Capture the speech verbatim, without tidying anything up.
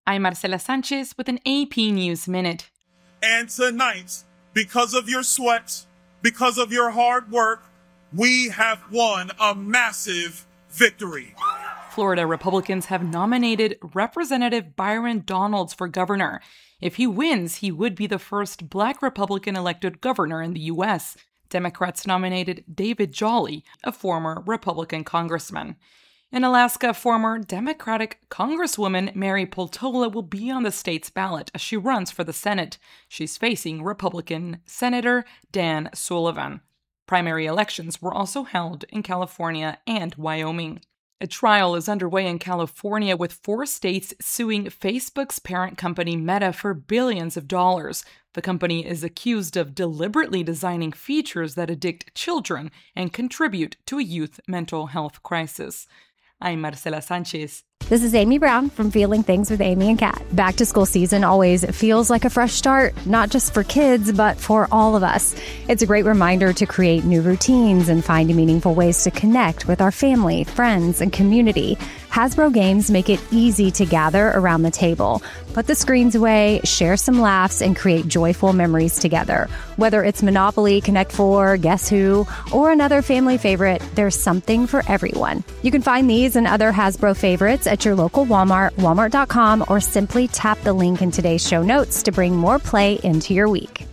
I'm Marcela Sanchez with an A P News Minute. And tonight, because of your sweat, because of your hard work, we have won a massive victory. Florida Republicans have nominated Representative Byron Donalds for governor. If he wins, he would be the first Black Republican elected governor in the U S. Democrats nominated David Jolly, a former Republican congressman. In Alaska, former Democratic Congresswoman Mary Peltola will be on the state's ballot as she runs for the Senate. She's facing Republican Senator Dan Sullivan. Primary elections were also held in California and Wyoming. A trial is underway in California with four states suing Facebook's parent company Meta for billions of dollars. The company is accused of deliberately designing features that addict children and contribute to a youth mental health crisis. I'm Marcela Sanchez. This is Amy Brown from Feeling Things with Amy and Kat. Back to school season always feels like a fresh start, not just for kids, but for all of us. It's a great reminder to create new routines and find meaningful ways to connect with our family, friends, and community. Hasbro games make it easy to gather around the table. Put the screens away, share some laughs, and create joyful memories together. Whether it's Monopoly, Connect Four, Guess Who, or another family favorite, there's something for everyone. You can find these and other Hasbro favorites at your local Walmart, walmart dot com, or simply tap the link in today's show notes to bring more play into your week.